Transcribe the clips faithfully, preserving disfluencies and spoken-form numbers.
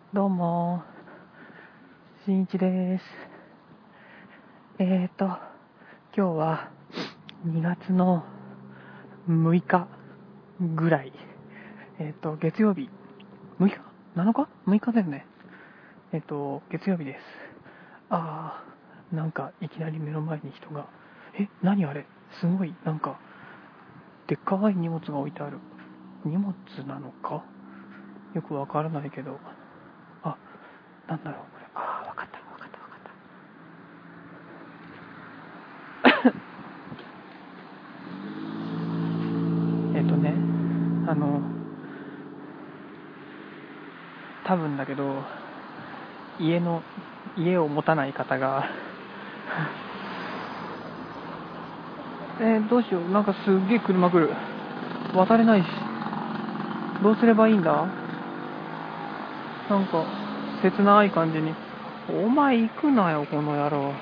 どうも、しんいちです。えーと、今日はにがつのむいかぐらい。えーと、月曜日。むいか ?なのか ?むい 日だよね。えーと、月曜日です。あー、なんかいきなり目の前に人が。え、何あれすごい、なんか、でっかい荷物が置いてある。荷物なのかよくわからないけど。あ、なんだろう、これ。あー、わかった、わかった、わかった。えっとね、あの、多分だけど、家の、家を持たない方が、えー、どうしよう、なんかすっげえ車来る。渡れないし、どうすればいいんだ？なんか、切ない感じに。お前行くなよ、この野郎。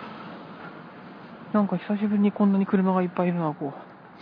なんか久しぶりにこんなに車がいっぱいいるな、こ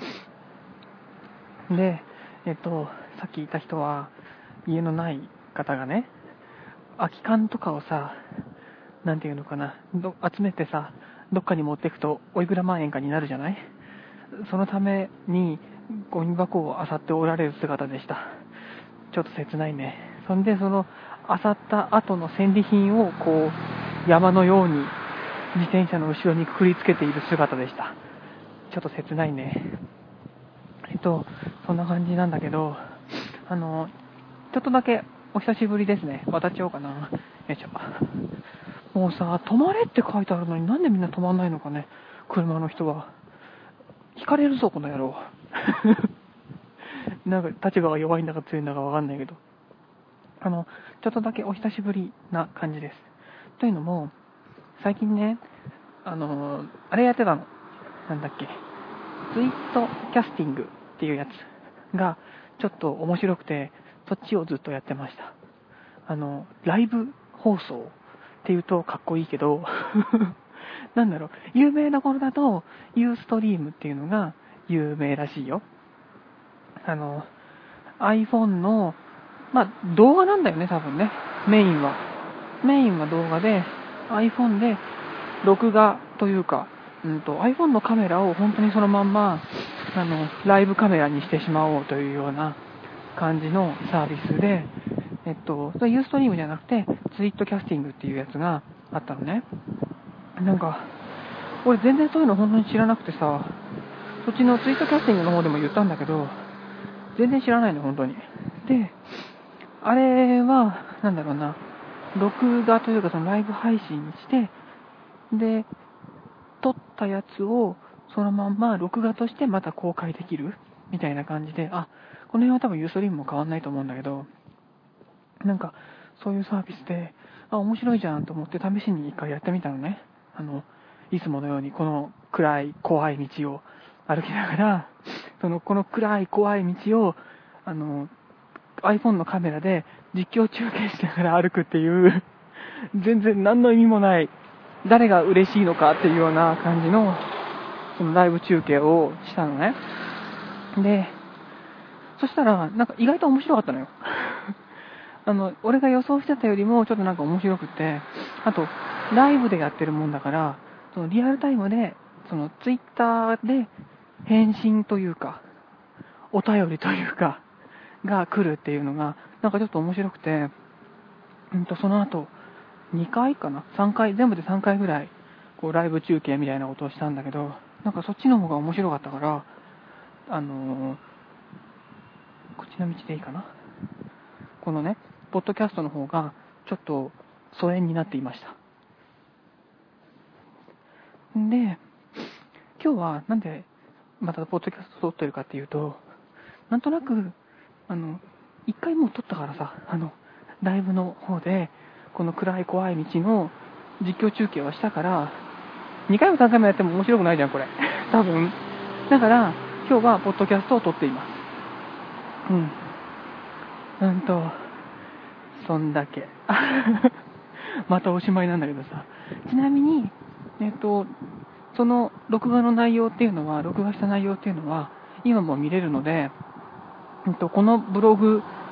う。で、えっと、さっき言った人は、家のない方がね、空き缶とかをさ、なんていうのかな、ど集めてさ、どっかに持っていくとおいくら万円かになるじゃない？そのためにゴミ箱を漁っておられる姿でした。ちょっと切ないね。そんでその漁った後の戦利品をこう山のように自転車の後ろにくくりつけている姿でした。ちょっと切ないね。えっとそんな感じなんだけど、あのちょっとだけお久しぶりですね。渡っちゃおうかな。よいしょ。もうさ、止まれって書いてあるのになんでみんな止まんないのかね、車の人は。引かれるぞ、この野郎。なんか立場が弱いんだか強いんだかわかんないけど。あの、ちょっとだけお久しぶりな感じです。というのも、最近ね、あの、あれやってたの。なんだっけ。ツイートキャスティングっていうやつが、ちょっと面白くて、そっちをずっとやってました。あの、ライブ放送っていうとかっこいいけど、なんだろう、有名な頃だと、ユーストリームっていうのが有名らしいよ。あの、iPhone の、まあ、動画なんだよね、多分ね。メインは。メインは動画で、iPhone で録画というか、うんと、iPhone のカメラを本当にそのまんま、あの、ライブカメラにしてしまおうというような感じのサービスで、えっと、それユーストリームじゃなくて、ツイートキャスティングっていうやつがあったのね。なんか、俺全然そういうの本当に知らなくてさ、そっちのツイートキャスティングの方でも言ったんだけど、全然知らないの、本当に。で、あれは、なんだろうな、録画というかそのライブ配信して、で、撮ったやつをそのまんま録画としてまた公開できるみたいな感じで、あ、この辺は多分ユーストリームも変わんないと思うんだけど、なんか、そういうサービスで、あ、面白いじゃんと思って試しに一回やってみたのね。あの、いつものようにこの暗い怖い道を歩きながら、その、この暗い怖い道を、あの、iPhone のカメラで実況中継しながら歩くっていう、全然何の意味もない、誰が嬉しいのかっていうような感じの、そのライブ中継をしたのね。で、そしたら、なんか意外と面白かったのよ。あの、俺が予想してたよりもちょっとなんか面白くて、あと、ライブでやってるもんだから、そのリアルタイムで、そのツイッターで返信というか、お便りというか、が来るっていうのが、なんかちょっと面白くて、うんと、その後、にかいかな ?さん 回、全部でさんかいぐらい、こう、ライブ中継みたいなことをしたんだけど、なんかそっちの方が面白かったから、あのー、こっちの道でいいかなこのね、ポッドキャストの方が、ちょっと疎遠になっていました。で、今日はなんでまたポッドキャスト撮ってるかっていうと、なんとなく、あの、一回もう撮ったからさ、あの、ライブの方で、この暗い怖い道の実況中継はしたから、にかいもさんかいもやっても面白くないじゃん、これ。多分。だから、今日はポッドキャストを撮っています。うん。うんと、そんだけ。またおしまいなんだけどさ。ちなみに、えっと、その録画の内容っていうのは、録画した内容っていうのは、今も見れるので、えっと、このブログ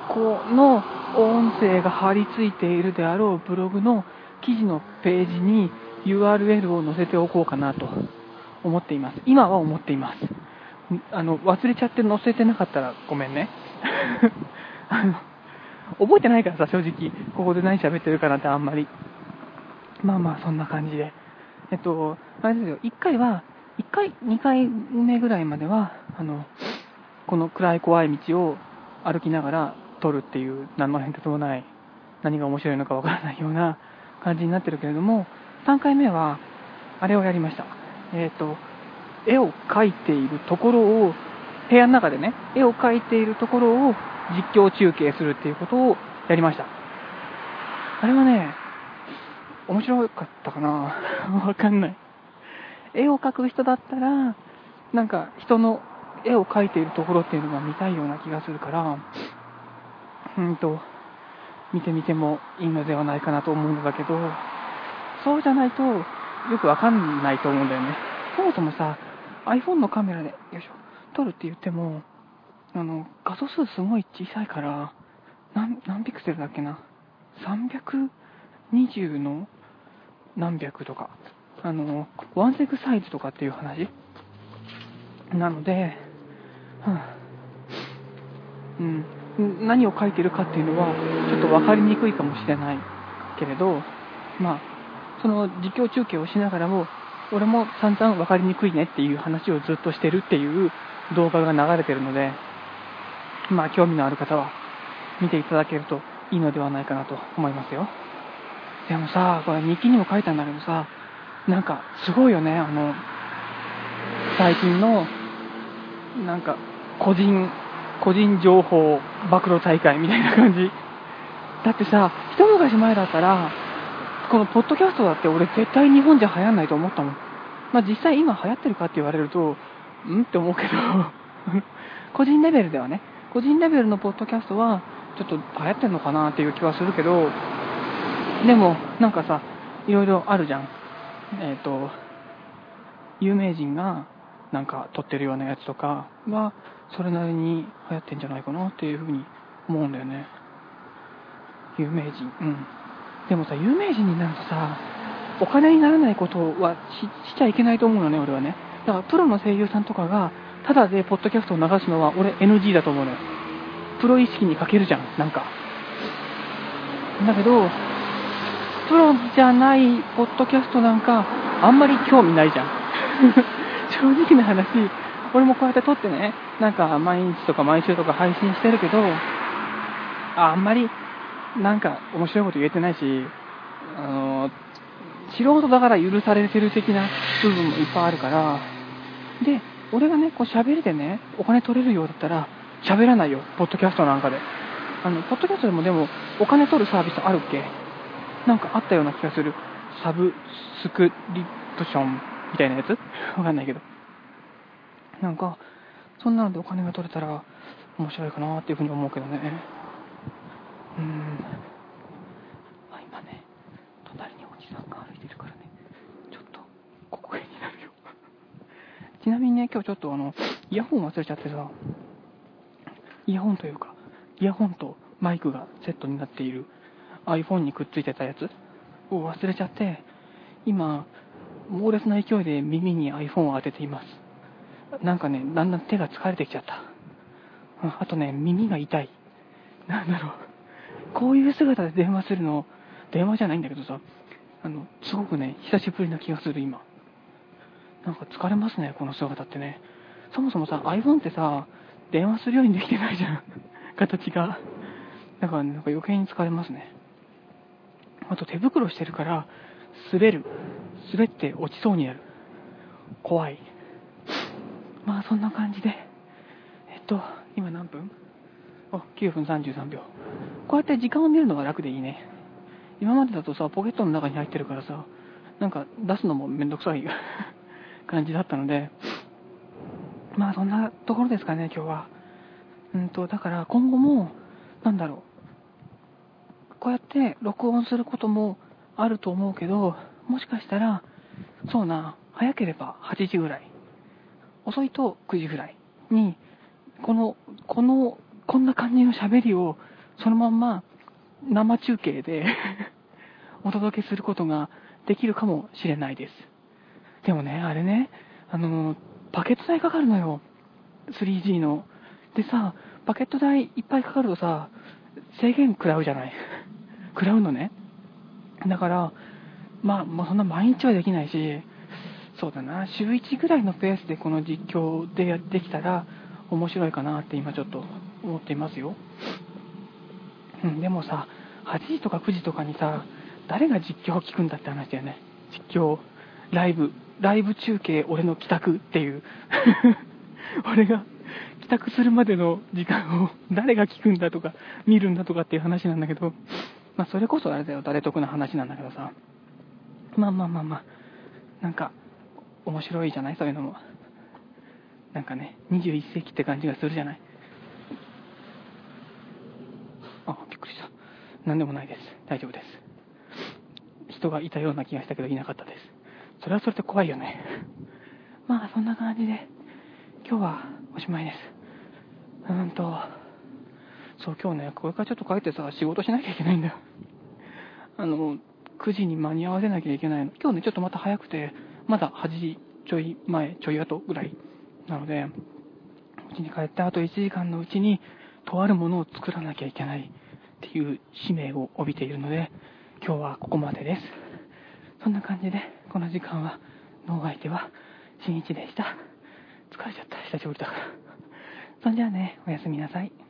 この音声が貼り付いているであろうブログの記事のページに ユーアールエル を載せておこうかなと思っています。今は思っています。あの忘れちゃって載せてなかったらごめんね。あの覚えてないからさ、正直ここで何喋ってるかなってあんまり。まあまあそんな感じで、えっとあれですよ、いっかいはいっかいにかいめぐらいまではあのこの暗い怖い道を歩きながら撮るっていう何の変哲もない何が面白いのかわからないような感じになってるけれども、さんかいめはあれをやりました。えっと絵を描いているところを部屋の中でね、絵を描いているところを実況中継するっていうことをやりました。あれはね、面白かったかなわかんない。絵を描く人だったらなんか人の絵を描いているところっていうのが見たいような気がするから、うんと見てみてもいいのではないかなと思うんだけど、そうじゃないとよくわかんないと思うんだよね。そもそもさ、 iPhone のカメラでよいしょ撮るって言っても、あの画素数すごい小さいから、何何ピクセルだっけな、さんびゃくにじゅうの何百とか、あのワンセグサイズとかっていう話なので、うん、うん、何を書いてるかっていうのはちょっと分かりにくいかもしれないけれど、まあその実況中継をしながらも俺も散々分かりにくいねっていう話をずっとしてるっていう動画が流れてるので、まあ興味のある方は見ていただけるといいのではないかなと思いますよ。でもさ、これ日記にも書いたんだけどさ、なんかすごいよね、あの最近のなんか個人個人情報暴露大会みたいな感じだってさ、一昔前だったらこのポッドキャストだって俺絶対日本じゃ流行んないと思ったもん。まあ実際今流行ってるかって言われるとうんって思うけど個人レベルではね、個人レベルのポッドキャストはちょっと流行ってんのかなっていう気はするけど、でもなんかさ、いろいろあるじゃん。えっと有名人がなんか撮ってるようなやつとかはそれなりに流行ってんじゃないかなっていうふうに思うんだよね。有名人、うん。でもさ、有名人になるとさ、お金にならないことは し, しちゃいけないと思うのね、俺はね。だからプロの声優さんとかがタダでポッドキャストを流すのは俺 エヌジー だと思うのよ。プロ意識に欠けるじゃん、なんか。だけどプロじゃないポッドキャストなんかあんまり興味ないじゃん正直な話、俺もこうやって撮ってね、なんか毎日とか毎週とか配信してるけど、あんまりなんか面白いこと言えてないし、あの素人だから許されてる的な部分もいっぱいあるから、で俺がねこう喋りでねお金取れるようだったら喋らないよ、ポッドキャストなんかで。あのポッドキャストでもでもお金取るサービスあるっけ、なんかあったような気がする。サブスクリプションみたいなやつわかんないけど、なんかそんなのでお金が取れたら面白いかなっていうふうに思うけどね。うーん、あ、今ね隣におじさんが歩いてるからね、ちょっとここになるよちなみにね、今日ちょっとあのイヤホン忘れちゃってさ、イヤホンというかイヤホンとマイクがセットになっている iPhone にくっついてたやつを忘れちゃって、今猛烈な勢いで耳に iPhone を当てています。なんかね、だんだん手が疲れてきちゃった。あとね、耳が痛い。なんだろう、こういう姿で電話するの、電話じゃないんだけどさ、あのすごくね久しぶりな気がする今。なんか疲れますね、この姿ってね。そもそもさ iPhone ってさ電話するようにできてないじゃん形が。だから、ね、なんか余計に疲れますね。あと手袋してるから滑る、滑って落ちそうになる、怖い。まあそんな感じで、えっと今何分？あ、きゅうふんさんじゅうさんびょう。こうやって時間を見るのが楽でいいね。今までだとさポケットの中に入ってるからさ、なんか出すのもめんどくさい感じだったので、まあそんなところですかね今日は。うんとだから今後もなんだろう、こうやって録音することもあると思うけど、もしかしたらそうな、早ければはちじぐらい、遅いとくじぐらいにこのこのこんな感じの喋りをそのまんま生中継でお届けすることができるかもしれないです。でもね、あれね、あの、パケット代かかるのよ。スリージー の。でさ、パケット代いっぱいかかるとさ、制限食らうじゃない。食らうのね。だから、まあ、まあ、そんな毎日はできないし、そうだな、週いちぐらいのペースでこの実況でやってきたら面白いかなって今ちょっと思っていますよ。うん、でもさ、はちじとかくじとかにさ、誰が実況を聞くんだって話だよね。実況、ライブ、ライブ中継、俺の帰宅っていう。俺が帰宅するまでの時間を誰が聞くんだとか、見るんだとかっていう話なんだけど、まあそれこそあれだよ、誰得な話なんだけどさ。まあまあまあまあ、なんか、面白いじゃないそういうのも。なんかね、にじゅういっ世紀って感じがするじゃない。あ、びっくりした。なんでもないです。大丈夫です。人がいたような気がしたけどいなかったです。それはそれで怖いよね。まあそんな感じで、今日はおしまいです。うーんと、そう今日ね、これからちょっと帰ってさ、仕事しなきゃいけないんだよ。あの、くじに間に合わせなきゃいけないの。今日ね、ちょっとまた早くて、まだはちじちょい前、ちょい後ぐらいなので、家に帰ってあといちじかんのうちに、とあるものを作らなきゃいけないっていう使命を帯びているので、今日はここまでです。そんな感じで、この時間は、脳相手は、新一でした。疲れちゃった、久しぶりだから。そんじゃあね、おやすみなさい。